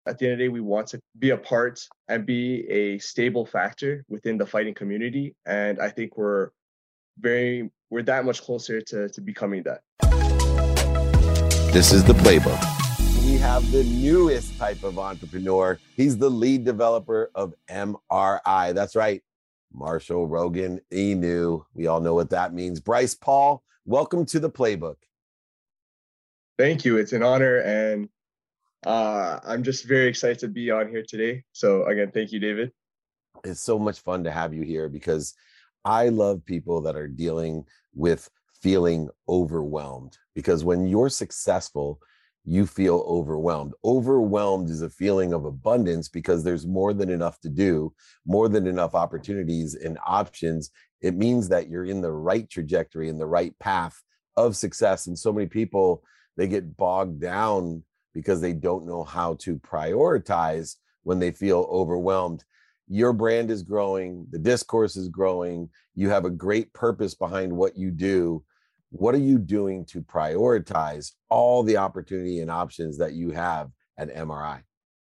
At the end of the day, we want to be a part and be a stable factor within the fighting community. And I think we're that much closer to becoming that. This is the playbook. We have the newest type of entrepreneur. He's the lead developer of MRI. That's right, Marshall Rogan Inu. We all know what that means. Bryce Paul, welcome to the playbook. Thank you. It's an honor, and I'm just very excited to be on here today. So again, thank you, David. It's so much fun to have you here because I love people that are dealing with feeling overwhelmed, because when you're successful, you feel overwhelmed. Overwhelmed is a feeling of abundance because there's more than enough to do, more than enough opportunities and options. It means that you're in the right trajectory, in the right path of success. And so many people, they get bogged down because they don't know how to prioritize when they feel overwhelmed. Your brand is growing, the discourse is growing, you have a great purpose behind what you do. What are you doing to prioritize all the opportunity and options that you have at MRI?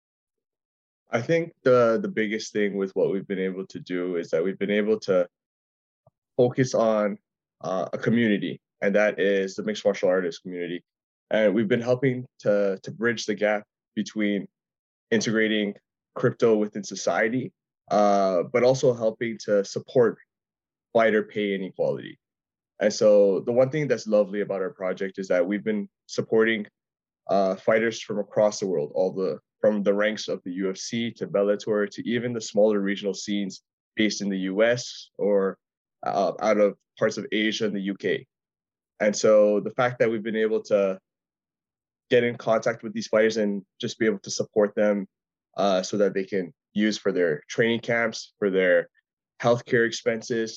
I think the biggest thing with what we've been able to do is that we've been able to focus on a community, and that is the mixed martial artist community. And we've been helping to bridge the gap between integrating crypto within society, but also helping to support fighter pay inequality. And so the one thing that's lovely about our project is that we've been supporting fighters from across the world, from the ranks of the UFC to Bellator to even the smaller regional scenes based in the US or out of parts of Asia and the UK. And so the fact that we've been able to get in contact with these fighters and just be able to support them so that they can use for their training camps, for their healthcare expenses,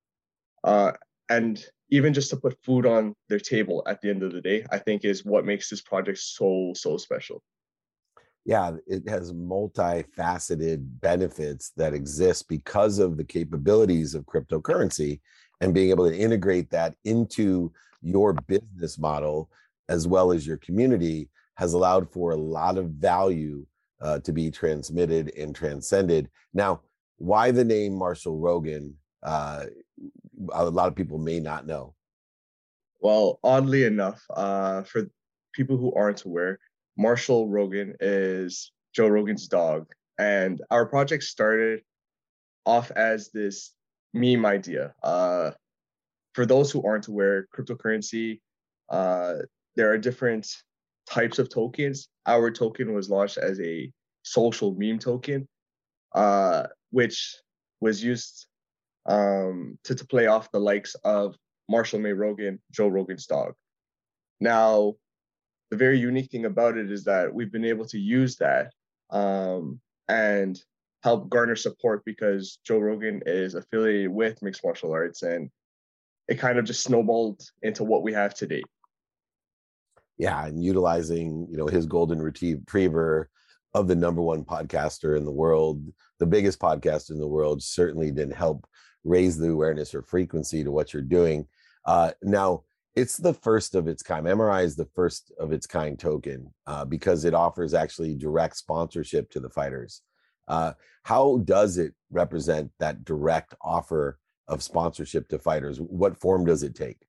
and even just to put food on their table at the end of the day, I think is what makes this project so special. Yeah, it has multifaceted benefits that exist because of the capabilities of cryptocurrency, and being able to integrate that into your business model as well as your community has allowed for a lot of value to be transmitted and transcended. Now, why the name Marshall Rogan? A lot of people may not know. Well, oddly enough, for people who aren't aware, Marshall Rogan is Joe Rogan's dog. And our project started off as this meme idea. For those who aren't aware, cryptocurrency, there are different types of tokens. Our token was launched as a social meme token, which was used to play off the likes of Marshall May Rogan, Joe Rogan's dog. Now, the very unique thing about it is that we've been able to use that and help garner support because Joe Rogan is affiliated with mixed martial arts, and it kind of just snowballed into what we have today. Yeah, and utilizing his golden retriever of the number one podcaster in the world, the biggest podcast in the world, certainly didn't help raise the awareness or frequency to what you're doing. Now, it's the first of its kind. MRI is the first of its kind token because it offers actually direct sponsorship to the fighters. How does it represent that direct offer of sponsorship to fighters? What form does it take?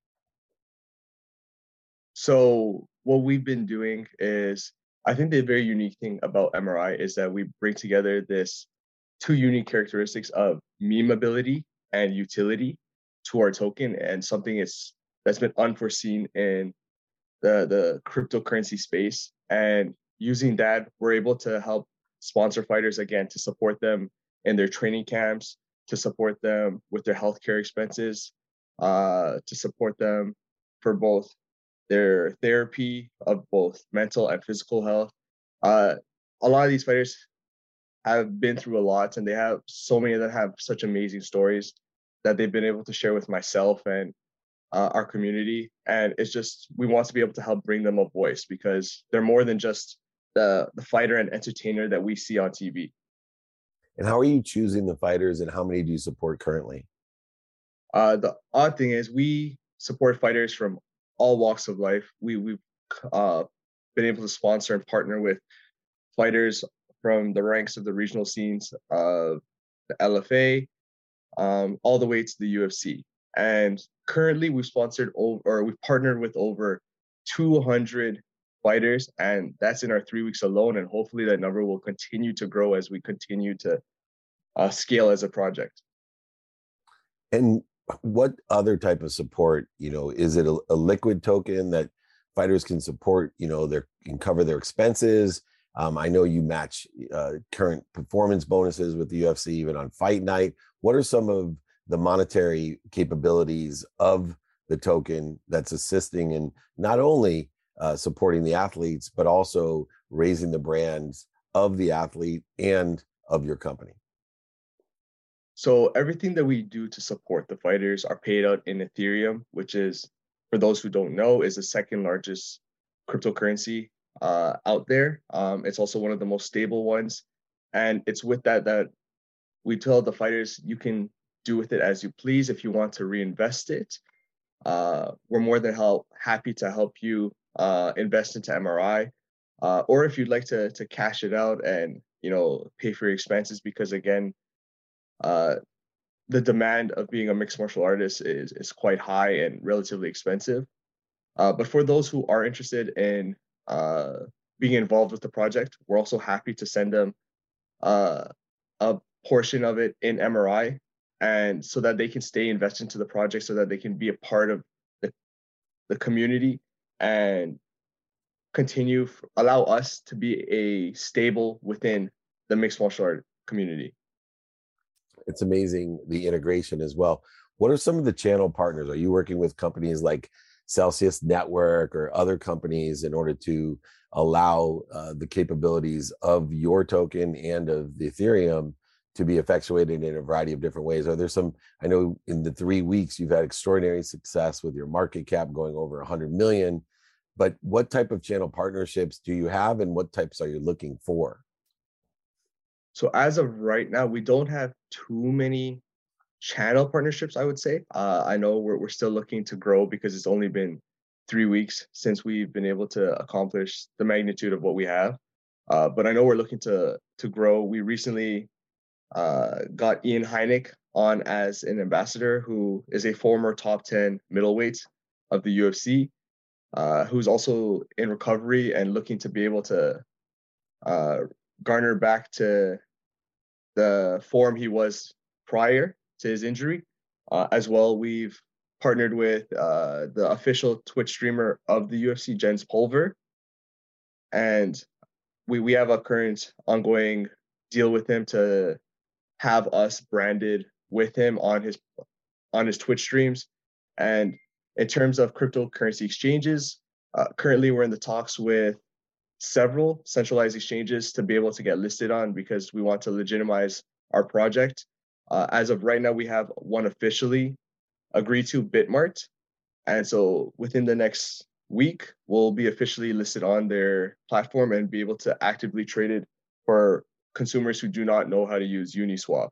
So what we've been doing is, I think the very unique thing about MRI is that we bring together this two unique characteristics of meme ability and utility to our token, and something that's been unforeseen in the cryptocurrency space. And using that, we're able to help sponsor fighters again, to support them in their training camps, to support them with their healthcare expenses, to support them for both their therapy of both mental and physical health. A lot of these fighters have been through a lot, and they have so many of them have such amazing stories that they've been able to share with myself and our community. And it's just, we want to be able to help bring them a voice because they're more than just the fighter and entertainer that we see on TV. And how are you choosing the fighters, and how many do you support currently? The odd thing is we support fighters from all walks of life. We've been able to sponsor and partner with fighters from the ranks of the regional scenes of the LFA, all the way to the UFC. And currently, we've partnered with over 200 fighters, and that's in our 3 weeks alone. And hopefully, that number will continue to grow as we continue to scale as a project. And what other type of support, is it a liquid token that fighters can support, they can cover their expenses? I know you match current performance bonuses with the UFC even on fight night. What are some of the monetary capabilities of the token that's assisting in not only supporting the athletes, but also raising the brands of the athlete and of your company? So everything that we do to support the fighters are paid out in Ethereum, which is, for those who don't know, is the second largest cryptocurrency out there. It's also one of the most stable ones. And it's with that we tell the fighters, you can do with it as you please. If you want to reinvest it, we're more than happy to help you invest into MRI. Or if you'd like to cash it out and pay for your expenses, because again, the demand of being a mixed martial artist is quite high and relatively expensive. But for those who are interested in being involved with the project, we're also happy to send them a portion of it in MRI, and so that they can stay invested into the project, so that they can be a part of the community and allow us to be a stable within the mixed martial art community. It's amazing, the integration as well. What are some of the channel partners? Are you working with companies like Celsius Network or other companies in order to allow the capabilities of your token and of the Ethereum to be effectuated in a variety of different ways? Are there some, I know in the 3 weeks you've had extraordinary success with your market cap going over 100 million, but what type of channel partnerships do you have and what types are you looking for? So as of right now, we don't have too many channel partnerships, I would say. I know we're still looking to grow because it's only been 3 weeks since we've been able to accomplish the magnitude of what we have. But I know we're looking to grow. We recently got Ian Heinick on as an ambassador, who is a former top 10 middleweight of the UFC, who's also in recovery and looking to be able to garner back to the form he was prior to his injury. As well, we've partnered with the official Twitch streamer of the UFC, Jens Pulver, and we have a current ongoing deal with him to have us branded with him on his Twitch streams. And in terms of cryptocurrency exchanges, currently we're in the talks with several centralized exchanges to be able to get listed on, because we want to legitimize our project. As of right now, we have one officially agreed to, Bitmart. And so within the next week, we'll be officially listed on their platform and be able to actively trade it for consumers who do not know how to use Uniswap.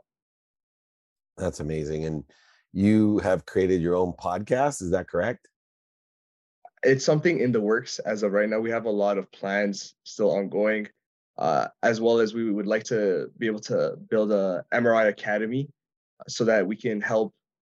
That's amazing. And you have created your own podcast, is that correct? It's something in the works as of right now. We have a lot of plans still ongoing, as well as we would like to be able to build a MRI Academy so that we can help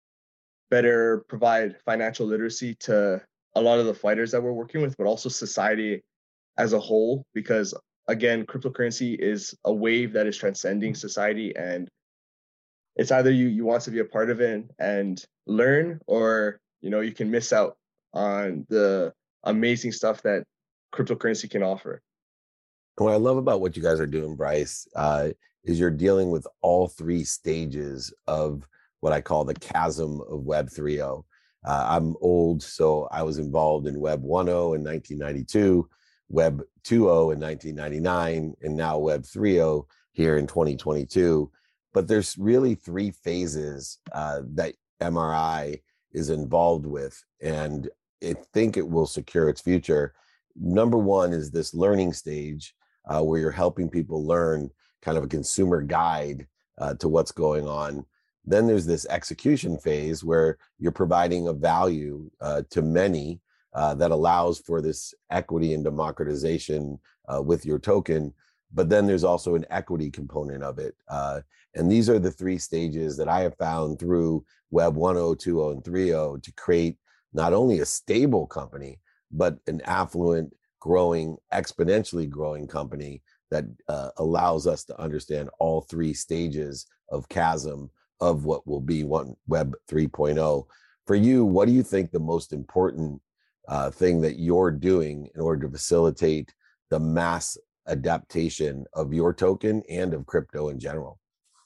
better provide financial literacy to a lot of the fighters that we're working with, but also society as a whole, because again, cryptocurrency is a wave that is transcending society, and it's either you want to be a part of it and learn, or you can miss out on the amazing stuff that cryptocurrency can offer. What I love about what you guys are doing, Bryce, is you're dealing with all three stages of what I call the chasm of Web 3.0. I'm old, so I was involved in Web 1.0 in 1992, Web 2.0 in 1999, and now Web 3.0 here in 2022. But there's really three phases that MRI is involved with, and I think it will secure its future. Number one is this learning stage, where you're helping people learn, kind of a consumer guide to what's going on. Then there's this execution phase where you're providing a value to many that allows for this equity and democratization with your token. but then there's also an equity component of it. And these are the three stages that I have found through Web 1.0, 2.0, and 3.0 to create not only a stable company, but an affluent, growing, exponentially growing company that allows us to understand all three stages of chasm of what will be one Web 3.0. For you, what do you think the most important thing that you're doing in order to facilitate the mass adaptation of your token and of crypto in general?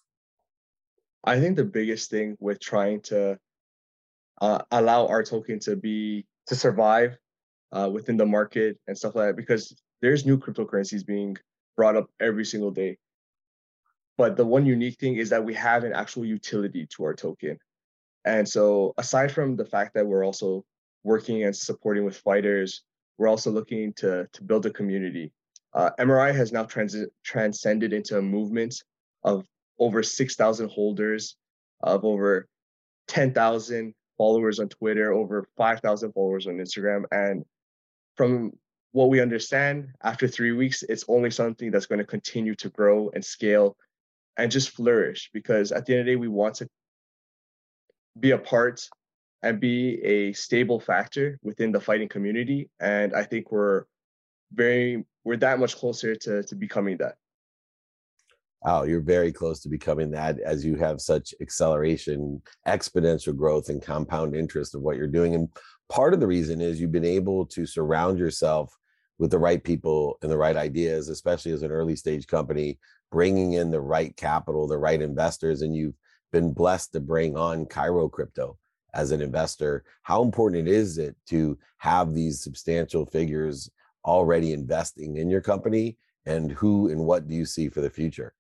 I think the biggest thing with trying to allow our token to survive within the market and stuff like that, because there's new cryptocurrencies being brought up every single day. But the one unique thing is that we have an actual utility to our token. And so aside from the fact that we're also working and supporting with fighters, we're also looking to build a community. MRI has now transcended into a movement of over 6,000 holders, of over 10,000 followers on Twitter, over 5,000 followers on Instagram. And from what we understand, after 3 weeks, it's only something that's going to continue to grow and scale and just flourish, because at the end of the day, we want to be a part and be a stable factor within the fighting community. And I think we're that much closer to becoming that. Oh, you're very close to becoming that, as you have such acceleration, exponential growth, and compound interest of what you're doing. And part of the reason is you've been able to surround yourself with the right people and the right ideas, especially as an early stage company, bringing in the right capital, the right investors. And you've been blessed to bring on Cairo Crypto as an investor. How important is it to have these substantial figures already investing in your company, and who and what do you see for the future?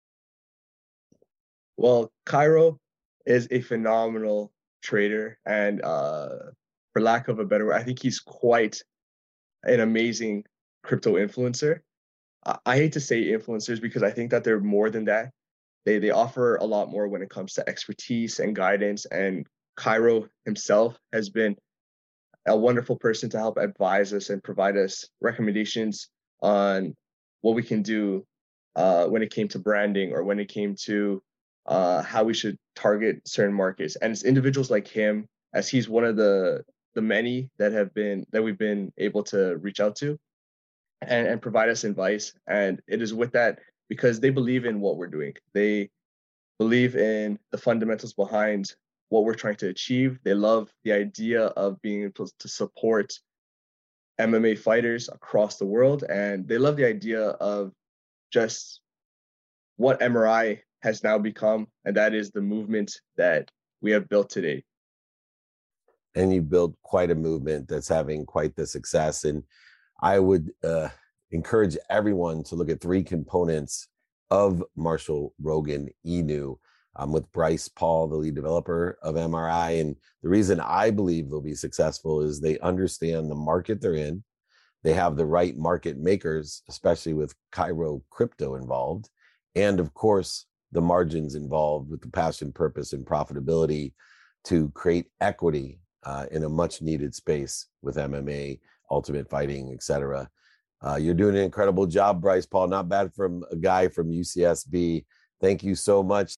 Well, Cairo is a phenomenal trader, and for lack of a better word, I think he's quite an amazing crypto influencer. I hate to say influencers because I think that they're more than that. They offer a lot more when it comes to expertise and guidance. And Cairo himself has been a wonderful person to help advise us and provide us recommendations on what we can do when it came to branding, or when it came to how we should target certain markets. And it's individuals like him, as he's one of the many that we've been able to reach out to and provide us advice. And it is with that, because they believe in what we're doing. They believe in the fundamentals behind what we're trying to achieve. They love the idea of being able to support MMA fighters across the world. And they love the idea of just what MRI has now become, and that is the movement that we have built today. And you built quite a movement that's having quite the success. And I would encourage everyone to look at three components of Marshall Rogan Inu. I'm with Bryce Paul, the lead developer of MRI. And the reason I believe they'll be successful is they understand the market they're in. They have the right market makers, especially with Cairo Crypto involved. And of course, the margins involved with the passion, purpose, and profitability to create equity in a much needed space with MMA, ultimate fighting, etc. You're doing an incredible job, Bryce Paul. Not bad from a guy from UCSB. Thank you so much.